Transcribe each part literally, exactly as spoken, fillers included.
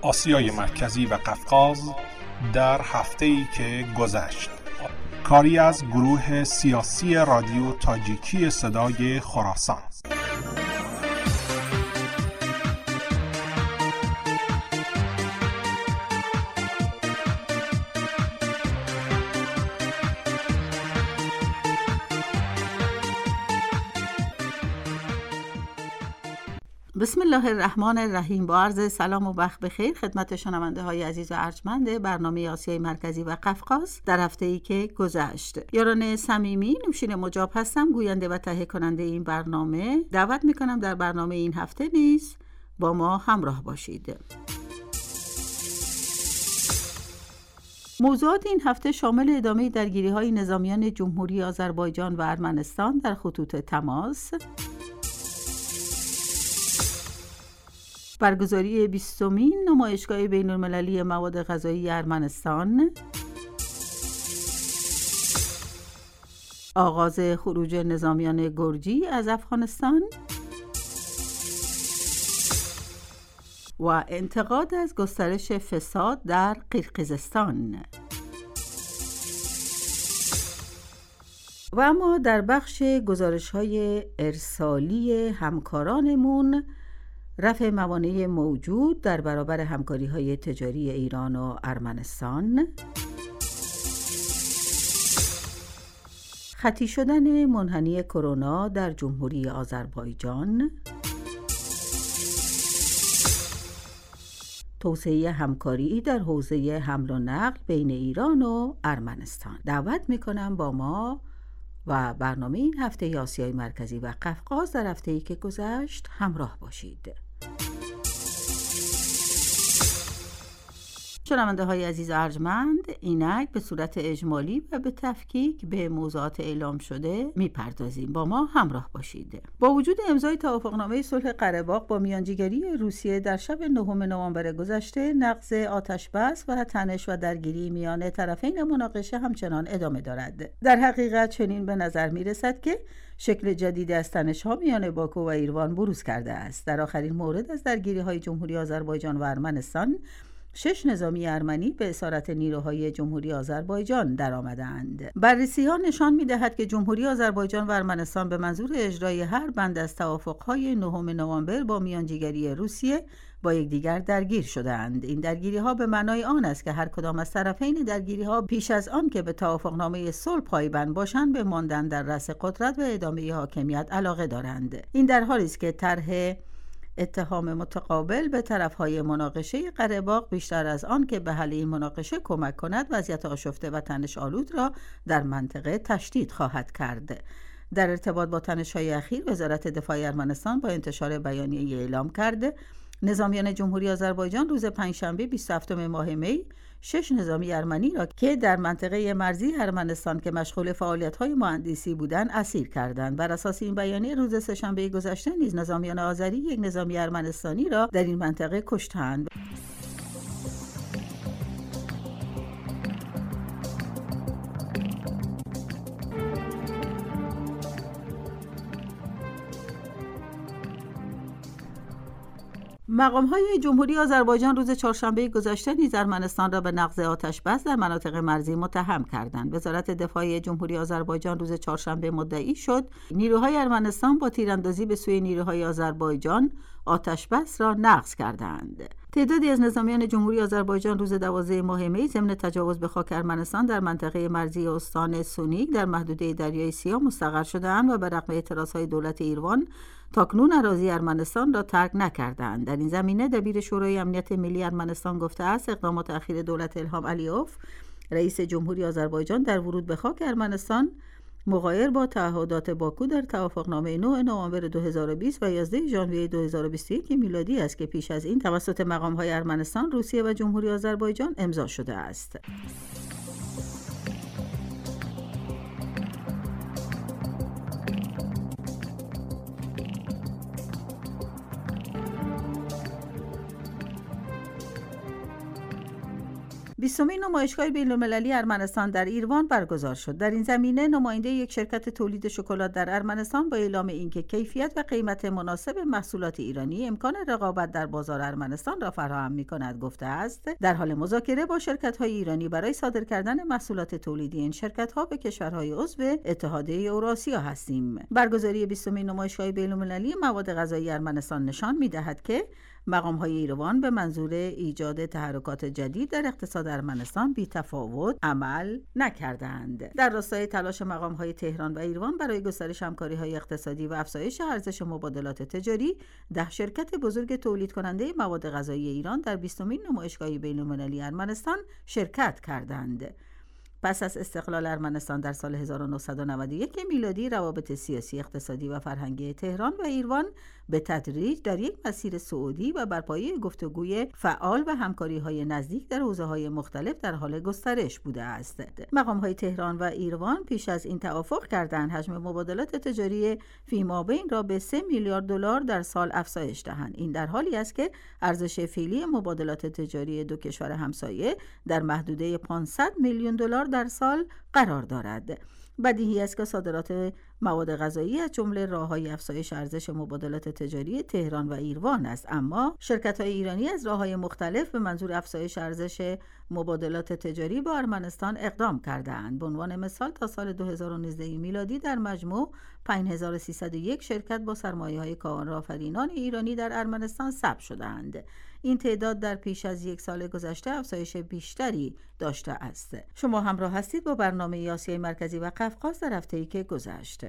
آسیای مرکزی و قفقاز در هفته‌ای که گذشت. کاری از گروه سیاسی رادیو تاجیکی صدای خراسان. بسم الله الرحمن الرحیم. با عرض سلام و وقت بخیر خدمت شنونده های عزیز و ارجمند برنامه آسیای مرکزی و قفقاز در هفته‌ای که گذشت. یاران صمیمی، نوشین مجاب هستم، گوینده و تهیه کننده این برنامه. دعوت میکنم در برنامه این هفته نیز با ما همراه باشید. موضوعات این هفته شامل ادامه درگیری‌های نظامیان جمهوری آذربایجان و ارمنستان در خطوط تماس، برگزاری بیستمین نمایشگاه بین‌المللی مواد غذایی ارمنستان، آغاز خروج نظامیان گرجی از افغانستان و انتقاد از گسترش فساد در قرقیزستان. و اما در بخش گزارش‌های ارسالی همکارانمون، رفع موانع موجود در برابر همکاری‌های تجاری ایران و ارمنستان، خطی شدن منحنی کرونا در جمهوری آذربایجان، توسعه همکاری در حوزه حمل و نقل بین ایران و ارمنستان. دعوت می‌کنم با ما و برنامه این هفته آسیای مرکزی و قفقاز در هفته‌ای که گذشت همراه باشید. شنونده های عزیز ارجمند، اینک به صورت اجمالی و به تفکیک به موضوعات اعلام شده میپردازیم. با ما همراه باشید. با وجود امضای توافقنامه صلح قره باغ با میانجیگری روسیه در شب نهم نوامبر گذشته، نقض آتش بس و تنش و درگیری میان طرفین مناقشه همچنان ادامه دارد. در حقیقت چنین به نظر میرسد که شکل جدید از تنش‌ها میان باکو و ایروان بروز کرده است. در آخرین مورد از درگیری‌های جمهوری آذربایجان و ارمنستان، شش نظامی ارمنی به اسارت نیروهای جمهوری آذربایجان درآمدند. بررسی‌ها نشان می‌دهد که جمهوری آذربایجان و ارمنستان به منظور اجرای هر بند از توافق‌های نهم نوامبر با میانجیگری روسیه با یکدیگر درگیر شدند. این درگیری‌ها به معنای آن است که هر کدام از طرفین درگیری‌ها پیش از آن که به توافقنامه صلح پایبند باشند به ماندن در رأس قدرت و ادامه حاکمیت علاقه دارند. این در حالی است که طرح اتهام متقابل به طرفهای مناقشه قره باغ بیشتر از آن که به حل این مناقشه کمک کند وضعیت آشفته و تنش آلود را در منطقه تشدید خواهد کرد. در ارتباط با تنش‌های اخیر، وزارت دفاع ارمنستان با انتشار بیانیه‌ای اعلام کرده نظامیان جمهوری آذربایجان روز پنجشنبه بیست و هفتم ماه می شش نظامی ارمنی را که در منطقه مرزی ارمنستان که مشغول فعالیت‌های مهندسی بودند اسیر کردند. بر اساس این بیانیه روز سه‌شنبه گذشته نیز نظامیان آذری یک نظامی ارمنستانی را در این منطقه کشتند. مقام‌های جمهوری آذربایجان روز چهارشنبه گذشته نیز ارمنستان را به نقض آتش بس در مناطق مرزی متهم کردند. وزارت دفاع جمهوری آذربایجان روز چهارشنبه مدعی شد نیروهای ارمنستان با تیراندازی به سوی نیروهای آذربایجان آتش بس را نقض کردند. تعدادی از نظامیان جمهوری آذربایجان روز دوازدهم ماه می ضمن تجاوز به خاک ارمنستان در منطقه مرزی استان سونیک در محدوده دریای سیاه مستقر شده‌اند و به رغم اعتراضهای دولت ایروان تاکنون اراضی ارمنستان را ترک نکردند. در این زمینه دبیر شورای امنیت ملی ارمنستان گفته است اقدامات اخیر دولت الهام علیوف رئیس جمهوری آذربایجان در ورود به خاک ارمنستان مغایر با تعهدات باکو در توافقنامه نه نوامبر دو هزار و بیست و یازده ژانویه دو هزار و بیست و یک میلادی است که پیش از این توسط مقام‌های ارمنستان، روسیه و جمهوری آذربایجان امضا شده است. بیستمین نمایشگاه بین‌المللی ارمنستان در ایروان برگزار شد. در این زمینه نماینده یک شرکت تولید شکلات در ارمنستان با اعلام اینکه کیفیت و قیمت مناسب محصولات ایرانی امکان رقابت در بازار ارمنستان را فراهم می‌کند گفته است در حال مذاکره با شرکت‌های ایرانی برای صادر کردن محصولات تولیدی این شرکت‌ها به کشورهای عضو اتحادیه اوراسیا هستیم. برگزاری بیستمین نمایشگاه بین‌المللی مواد غذایی ارمنستان نشان می‌دهد که مقام‌های ایروان به منظور ایجاد تحرکات جدید در اقتصاد ارمنستان بی تفاوت عمل نکردند. در راستای تلاش مقام‌های تهران و ایروان برای گسترش همکاری‌های اقتصادی و افزایش ارزش مبادلات تجاری، ده شرکت بزرگ تولید کننده مواد غذایی ایران در بیستمین نمایشگاه بین‌المللی ارمنستان شرکت کردند. پس از استقلال ارمنستان در سال هزار و نهصد و نود و یک میلادی، روابط سیاسی، اقتصادی و فرهنگی تهران و ایروان به تدریج در یک مسیر صعودی و بر پایه گفتگوی فعال و همکاری‌های نزدیک در حوزه‌های مختلف در حال گسترش بوده است. مقام‌های تهران و ایروان پیش از این توافق کردند حجم مبادلات تجاری فیمابین را به سه میلیارد دلار در سال افزایش دهند. این در حالی است که ارزش فعلی مبادلات تجاری دو کشور همسایه در محدوده پانصد میلیون دلار در سال قرار دارد. بدیهی است که صادرات مواد غذایی از جمله راه‌های افزایش ارزش مبادلات تجاری تهران و ایروان است، اما شرکت‌های ایرانی از راه‌های مختلف به منظور افزایش ارزش مبادلات تجاری با ارمنستان اقدام کرده‌اند. به عنوان مثال تا سال دو هزار و نوزده میلادی در مجموع پنج هزار و سیصد و یک شرکت با سرمایه‌های کارآفرینان ایرانی در ارمنستان ثبت شده‌اند. این تعداد در پیش از یک سال گذشته افزایش بیشتری داشته است. شما همراه هستید با برنامه آسیای مرکزی و قفقاز در هفته‌ای که گذشته.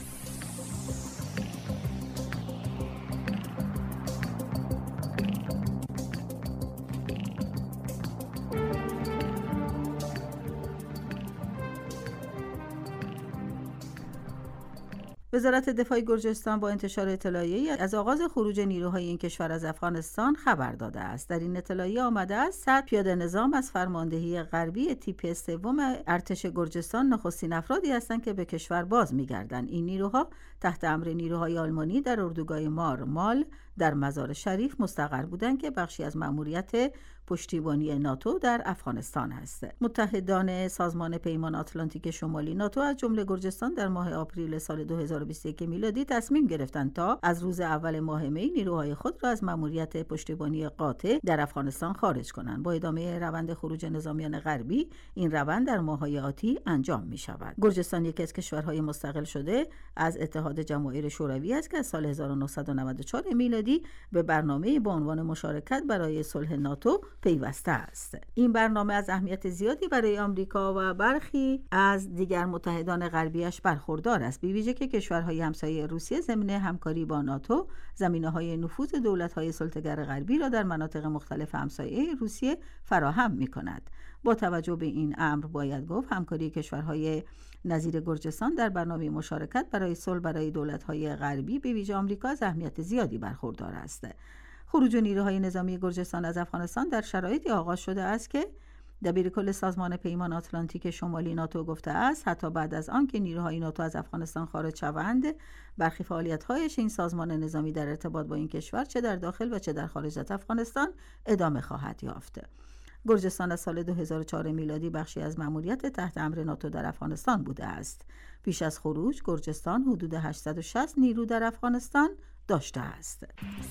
وزارت دفاع گرجستان با انتشار اطلاعیه‌ای از آغاز خروج نیروهای این کشور از افغانستان خبر داده است. در این اطلاعیه آمده است صد پیاده نظام از فرماندهی غربی تیپ سوم ارتش گرجستان نخستین افرادی هستند که به کشور باز می‌گردند. این نیروها تحت امر نیروهای آلمانی در اردوگاه مار مال در مزار شریف مستقر بودند که بخشی از مأموریت پشتیبانی ناتو در افغانستان است. متحدان سازمان پیمان آتلانتیک شمالی ناتو از جمله گرجستان در ماه آپریل سال دو هزار و بیست و یک میلادی تصمیم گرفتند تا از روز اول ماه می نیروهای خود را از مأموریت پشتیبانی قاطع در افغانستان خارج کنند. با ادامه روند خروج نظامیان غربی، این روند در ماه‌های آتی انجام می شود. گرجستان یکی از کشورهای مستقل شده از اتحاد جماهیر شوروی است که از سال هزار و نهصد و نود و چهار میلادی به برنامه با عنوان مشارکت برای صلح ناتو پیوسته است. این برنامه از اهمیت زیادی برای آمریکا و برخی از دیگر متحدان غربیش برخوردار است، به ویژه که کشورهای همسایه روسیه ضمن همکاری با ناتو زمینه‌های نفوذ دولت‌های سلطه‌گر غربی را در مناطق مختلف همسایه روسیه فراهم می‌کند. با توجه به این امر باید گفت همکاری کشورهای نظیر گرجستان در برنامه مشارکت برای صلح برای دولت‌های غربی به ویژه آمریکا از اهمیت زیادی برخوردار است. خروج نیروهای نظامی گرجستان از افغانستان در شرایطی آغاز شده است که دبیرکل سازمان پیمان آتلانتیک شمالی ناتو گفته است حتی بعد از آن که نیروهای ناتو از افغانستان خارج شوند، برخی فعالیت‌هایش این سازمان نظامی در ارتباط با این کشور چه در داخل و چه در خارج از افغانستان ادامه خواهد یافت. گرجستان از سال دو هزار و چهار میلادی بخشی از مأموریت تحت امر ناتو در افغانستان بوده است. پیش از خروج گرجستان حدود هشتصد و شصت نیرو در افغانستان داشته است.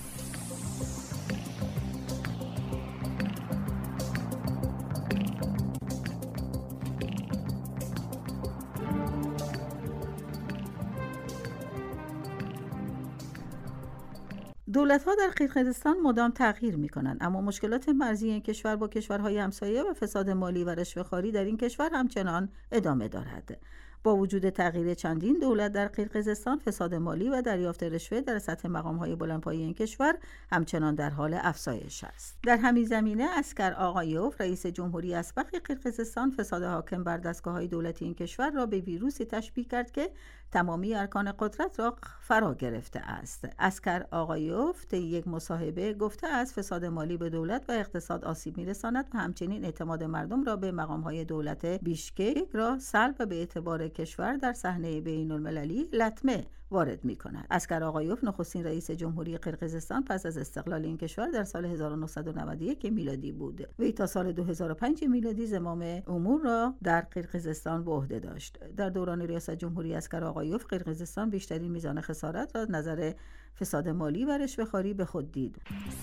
دولت‌ها در قرقیزستان مدام تغییر می‌کنند، اما مشکلات مرزی این کشور با کشورهای همسایه و فساد مالی و رشوه‌خواری در این کشور همچنان ادامه دارد. با وجود تغییر چندین دولت در قرقیزستان، فساد مالی و دریافت رشوه در سطح مقام‌های بلندپایه این کشور همچنان در حال افزایش است. در همین زمینه اسکر آقایوف، رئیس جمهوری اسبق قرقیزستان، فساد حاکم بر دستگاه‌های دولتی این کشور را به ویروسی تشبیه کرد که تمامی ارکان قدرت را فرا گرفته است. اسکر آقایوف طی یک مصاحبه گفته است فساد مالی به دولت و اقتصاد آسیب می‌رساند و همچنین اعتماد مردم را به مقام‌های دولت بیشکک را سلب و به اعتبار کشور در صحنه بین‌المللی لطمه وارد می‌کند. اسقر آقایوف نخستین رئیس جمهوری قرقیزستان پس از استقلال این کشور در سال هزار و نهصد و نود و یک میلادی بود. وی تا سال دو هزار و پنج میلادی زمام امور را در قرقیزستان به عهده داشت. در دوران ریاست جمهوری اسقر آقایوف قرقیزستان بیشترین میزان خسارت را از نظر فساد مالی و رشوه‌خواری به خود دید.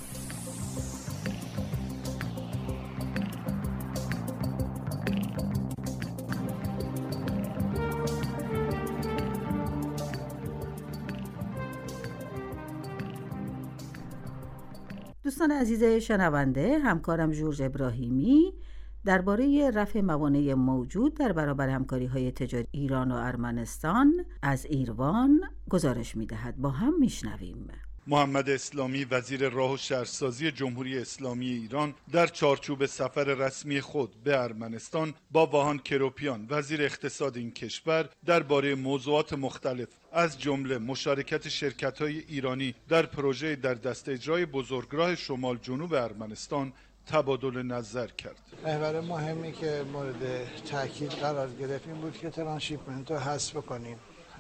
دوستان عزیز شنونده، همکارم ژورژ ابراهیمی درباره رفع موانع موجود در برابر همکاری‌های تجاری ایران و ارمنستان از ایروان گزارش می‌دهد. با هم می‌شنویم. محمد اسلامی وزیر راه و شهرسازی جمهوری اسلامی ایران در چارچوب سفر رسمی خود به ارمنستان با واهان کروپیان وزیر اقتصاد این کشور درباره موضوعات مختلف از جمله مشارکت شرکت‌های ایرانی در پروژه در دست اجرای بزرگراه شمال جنوب ارمنستان تبادل نظر کرد. محور مهمی که مورد تاکید قرار گرفت این بود که ترانشیپمنت رو حذف کنیم،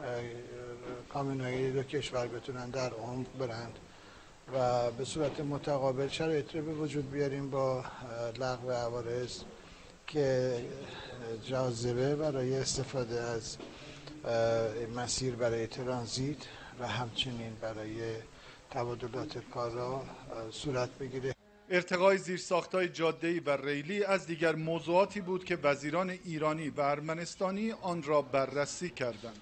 کامیون‌های دو کشور بتونن در عمق برند و به صورت متقابل شرایط رو به وجود بیاریم با لغو عوارض که جاذبه برای استفاده از مسیر برای ترانزیت و همچنین برای تبادلات کالا صورت بگیره. ارتقای زیرساخت‌های جاده‌ای و ریلی از دیگر موضوعاتی بود که وزیران ایرانی و ارمنستانی آن را بررسی کردند.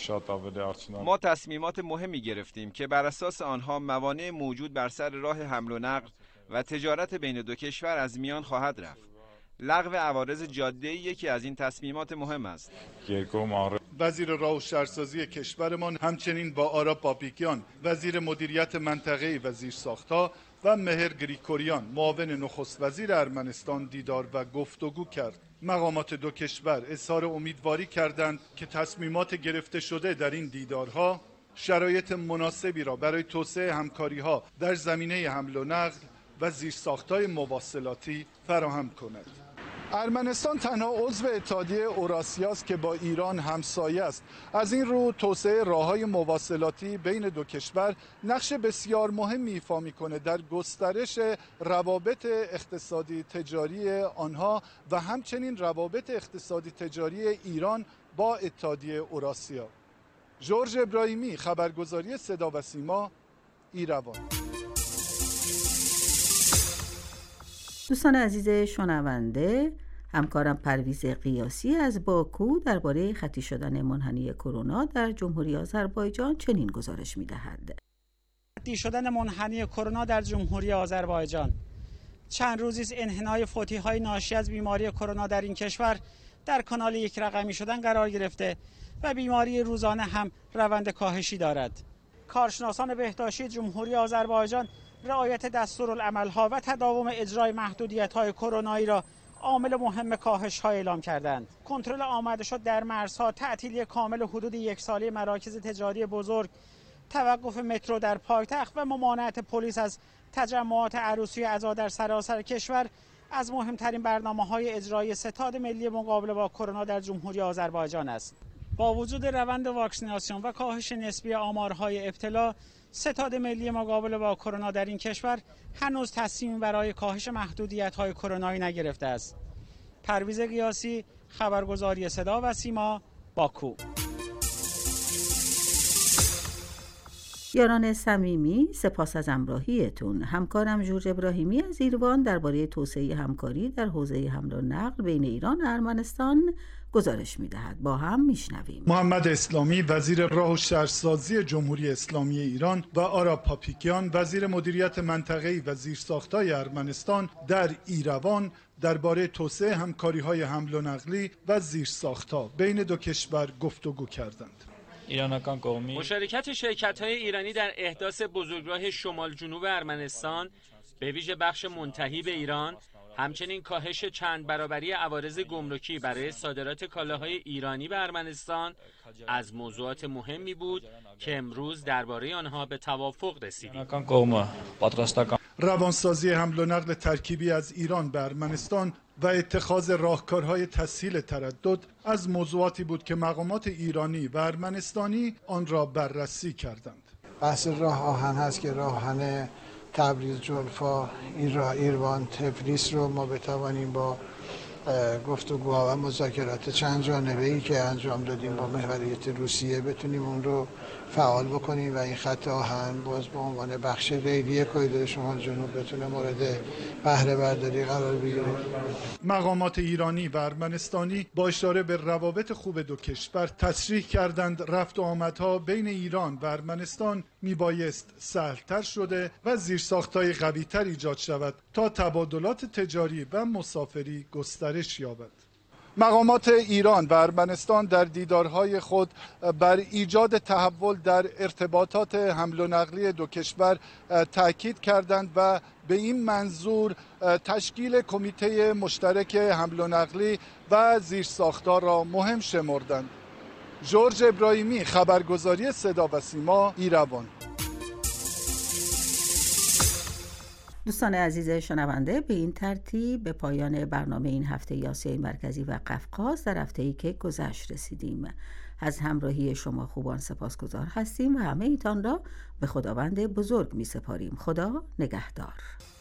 ما تصمیمات مهمی گرفتیم که بر اساس آنها موانع موجود بر سر راه حمل و نقل و تجارت بین دو کشور از میان خواهد رفت. لغو عوارض جاده‌ای یکی از این تصمیمات مهم است. وزیر راه و شهرسازی کشورمان همچنین با آرا پاپیکیان وزیر مدیریت منطقه‌ای و زیرساخت‌ها و مهر گریکوریان معاون نخست وزیر ارمنستان دیدار و گفتگو کرد. مقامات دو کشور اظهار امیدواری کردند که تصمیمات گرفته شده در این دیدارها شرایط مناسبی را برای توسعه همکاری‌ها در زمینه حمل و نقل و زیرساخت‌های مواصلاتی فراهم کند. ارمنستان تنها عضو اتحادیه اوراسیا است که با ایران همسایه است. از این رو توسعه راه‌های مواصلاتی بین دو کشور نقش بسیار مهمی ایفا می‌کند در گسترش روابط اقتصادی تجاری آنها و همچنین روابط اقتصادی تجاری ایران با اتحادیه اوراسیا. ژورژ ابراهیمی، خبرگزاری صدا و سیما، ایروان. دوستان عزیز شنونده، همکارم پرویز قیاسی از باکو درباره خطی شدن منحنی کرونا در جمهوری آذربایجان چنین گزارش می‌دهد. خطی شدن منحنی کرونا در جمهوری آذربایجان. چند روزی است انحنای فوتی‌های ناشی از بیماری کرونا در این کشور در کانال یک رقمی شدن قرار گرفته و بیماری روزانه هم روند کاهشی دارد. کارشناسان بهداشتی جمهوری آذربایجان رعایت دستورالعمل‌ها و تداوم اجرای محدودیت‌های کرونایی را عامل مهم کاهش‌ها اعلام کردند. کنترل آمده شد در مرزها، تعطیلی کامل حدود یک ساله مراکز تجاری بزرگ، توقف مترو در پایتخت و ممانعت پلیس از تجمعات عروسی و عزا در سراسر کشور از مهمترین برنامه‌های اجرایی ستاد ملی مقابله با کرونا در جمهوری آذربایجان است. با وجود روند واکسیناسیون و کاهش نسبی آمارهای ابتلا، ستاد ملی مقابله با کرونا در این کشور هنوز تصمیم برای کاهش محدودیت‌های کرونایی نگرفته است. پرویز قیاسی، خبرگزاری صدا و سیما، باکو. یاران صمیمی، سپاس از همراهیتون. همکارم ژورژ ابراهیمی از ایروان درباره توسعه همکاری در حوزه حمل و نقل بین ایران و ارمنستان گزارش می‌دهد. با هم میشنویم. محمد اسلامی وزیر راه و شهرسازی جمهوری اسلامی ایران و آرا پاپیکیان وزیر مدیریت منطقه‌ای و زیرساخت‌های ارمنستان در ایروان درباره توسعه همکاری‌های حمل و نقلی و زیرساخت‌ها بین دو کشور گفتگو کردند. مشارکت شرکت‌های ایرانی در احداث بزرگراه شمال جنوب ارمنستان به ویژه بخش منتهی به ایران، همچنین کاهش چند برابری عوارض گمرکی برای صادرات کالاهای ایرانی به ارمنستان از موضوعات مهمی بود که امروز درباره آنها به توافق رسیدیم. روانسازی حمل و نقل ترکیبی از ایران به ارمنستان و اتخاذ راهکارهای تسهیل تردد از موضوعاتی بود که مقامات ایرانی و ارمنستانی آن را بررسی کردند. بحث راه آهن هست که راه آهن تبریز جلفا ایروان تفلیس رو ما بتوانیم با گفتگوها و مذاکرات چند جانبه‌ای که انجام دادیم با محوریت روسیه بتونیم اون رو فعال بکنیم و این خط آهن باز به عنوان بخش ریلی کریدور شمال جنوب بتونه مورد بهره برداری قرار بگیره. مقامات ایرانی و ارمنستانی با اشاره به روابط خوب دو کشور تصریح کردند رفت و آمدها بین ایران و ارمنستان میبایست سهل‌تر شده و زیرساخت‌های قوی‌تر ایجاد شود تا تبادلات تجاری و مسافری گسترش یابد. مقامات ایران و ارمنستان در دیدارهای خود بر ایجاد تحول در ارتباطات حمل و نقلی دو کشور تاکید کردند و به این منظور تشکیل کمیته مشترک حمل و نقلی و زیرساخت‌ها را مهم شمردند. جورج ابراهیمی، خبرگزاری صدا و سیما، ایروان. دوستان عزیز شنونده، به این ترتیب به پایان برنامه این هفته آسیای مرکزی و قفقاز در هفته‌ای که گذشت رسیدیم. از همراهی شما خوبان سپاسگزار هستیم و همه ایتان را به خداوند بزرگ می سپاریم. خدا نگهدار.